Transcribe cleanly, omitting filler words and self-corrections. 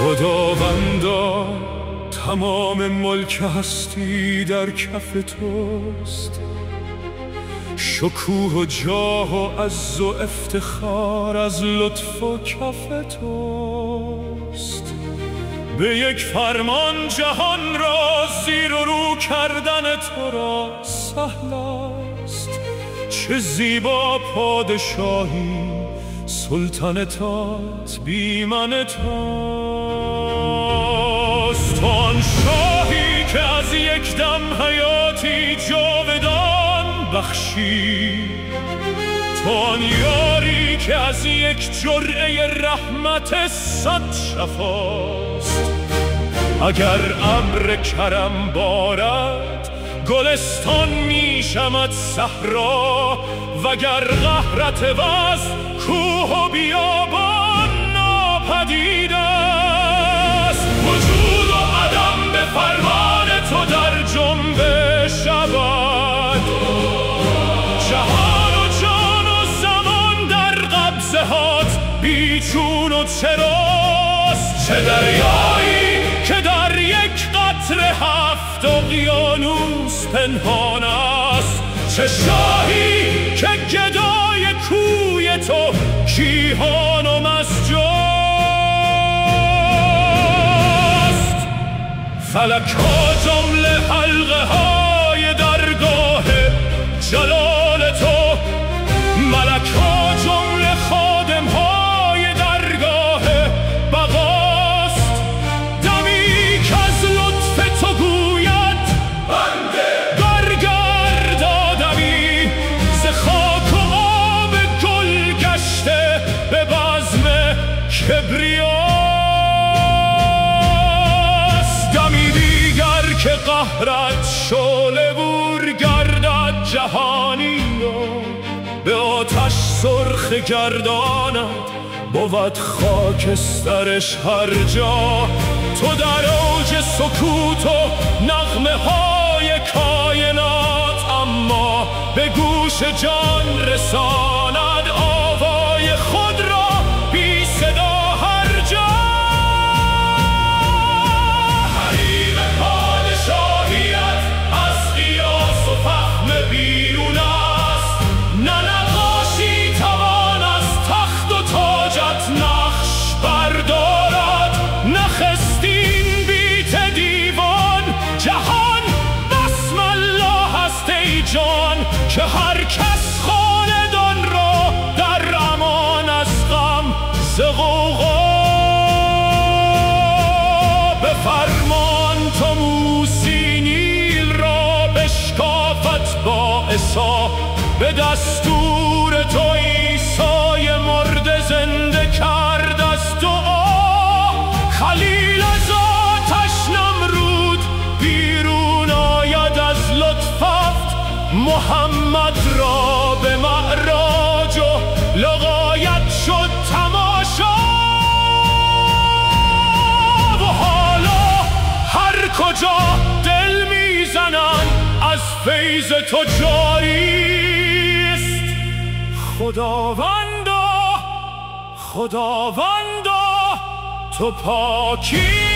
خداوندا تمام ملک هستی در کف توست، شکوه و جاه و عز و افتخار از لطف و کف توست. به یک فرمان جهان را زیر و رو کردن تو را سهل است. چه زیبا پادشاهی سلطنتات بی من توست. تو آن شاهی که از یک دم حیاتی جاودان بخشی، تو آن یاری که از یک جرعه رحمت صد شفاست. اگر امر کرم بارد گلستان می شود صحرا، وگر قهرت وز کوه و بیابان ناپدید است. وجود و عدم به فرمان تو در جنبش شود، جهان و جان و زمان در قبضه هات بیچون و چراست. چه دریایی که در یک قطره هفت اقیانوس پنهان است، چه شاهی که گدای کوی تو کیهان و مسجاست. فلک ها جمله حلقه های درگاه جلال تو، ملک ها جمله خادم های درگاه بقاست. دمی که از لطف تو گوید بنده برگردادمی، ز خاک و آب گل گشته به بزم کبریاست. دمی دیگر که قهرت شعله بور گردد جهانی را، به آتش سرخ گرداند بود خاکسترش هر جا. تو در اوج سکوت و نغمه های کائنات، اما به گوش جان رساند آوای خود را بی صدا هر جا. حریم پادشاهیت از قیاس و فهم بیرون است. نه نقاشی توان از تخت و تاجت نقش بردارد، نخستین بیت دیوان جهان بسم الله است ای جان، که هر کس خاندان را در امان از غم ز غوغا. به فرمان تو موسی نیل را بشکافت با عصا، به دستور تو عیسی مرده زنده کرد از دعا. خلیل از آتش نمرود بیرون آید از لطفت، محمد را به معراج و لقایت شد تماشا. و حالا هر کجا دل میزنن از فیض تو جاریست. خداوندا خداوندا تو پاکی